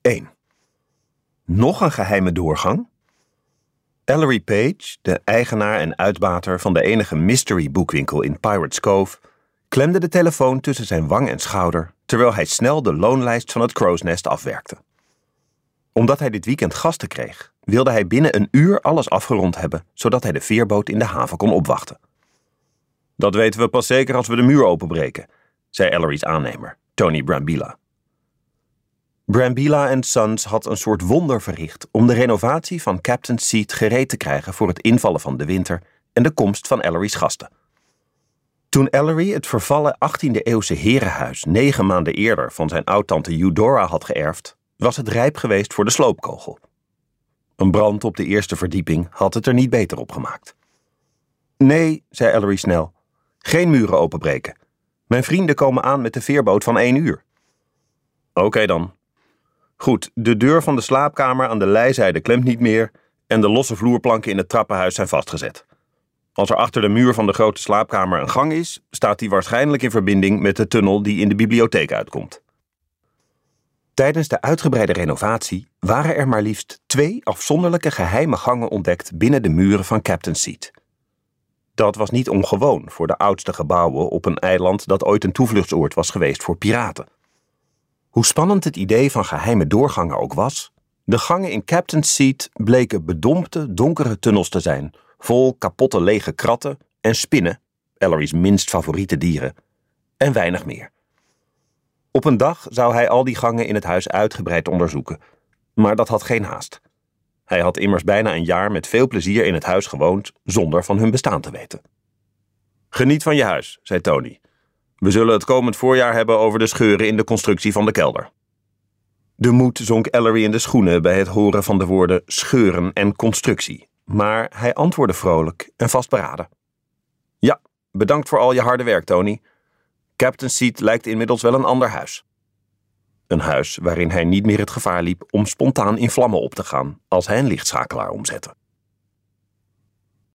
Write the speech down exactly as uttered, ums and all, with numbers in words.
één. Nog een geheime doorgang? Ellery Page, de eigenaar en uitbater van de enige mystery boekwinkel in Pirates Cove, klemde de telefoon tussen zijn wang en schouder, terwijl hij snel de loonlijst van het Crow's Nest afwerkte. Omdat hij dit weekend gasten kreeg, wilde hij binnen een uur alles afgerond hebben, zodat hij de veerboot in de haven kon opwachten. Dat weten we pas zeker als we de muur openbreken, zei Ellery's aannemer, Tony Brambilla. Brambilla and Sons had een soort wonder verricht om de renovatie van Captain's Seat gereed te krijgen voor het invallen van de winter en de komst van Ellery's gasten. Toen Ellery het vervallen achttiende-eeuwse herenhuis negen maanden eerder van zijn oudtante Eudora had geërfd, was het rijp geweest voor de sloopkogel. Een brand op de eerste verdieping had het er niet beter op gemaakt. Nee, zei Ellery snel, geen muren openbreken. Mijn vrienden komen aan met de veerboot van één uur. Oké okay dan. Goed, de deur van de slaapkamer aan de lijzijde klemt niet meer en de losse vloerplanken in het trappenhuis zijn vastgezet. Als er achter de muur van de grote slaapkamer een gang is, staat die waarschijnlijk in verbinding met de tunnel die in de bibliotheek uitkomt. Tijdens de uitgebreide renovatie waren er maar liefst twee afzonderlijke geheime gangen ontdekt binnen de muren van Captain's Seat. Dat was niet ongewoon voor de oudste gebouwen op een eiland dat ooit een toevluchtsoord was geweest voor piraten. Hoe spannend het idee van geheime doorgangen ook was, de gangen in Captain's Seat bleken bedompte, donkere tunnels te zijn, vol kapotte lege kratten en spinnen, Ellery's minst favoriete dieren, en weinig meer. Op een dag zou hij al die gangen in het huis uitgebreid onderzoeken, maar dat had geen haast. Hij had immers bijna een jaar met veel plezier in het huis gewoond, zonder van hun bestaan te weten. Geniet van je huis, zei Tony. We zullen het komend voorjaar hebben over de scheuren in de constructie van de kelder. De moed zonk Ellery in de schoenen bij het horen van de woorden scheuren en constructie, maar hij antwoordde vrolijk en vastberaden. Ja, bedankt voor al je harde werk, Tony. Captain's Seat lijkt inmiddels wel een ander huis. Een huis waarin hij niet meer het gevaar liep om spontaan in vlammen op te gaan als hij een lichtschakelaar omzette.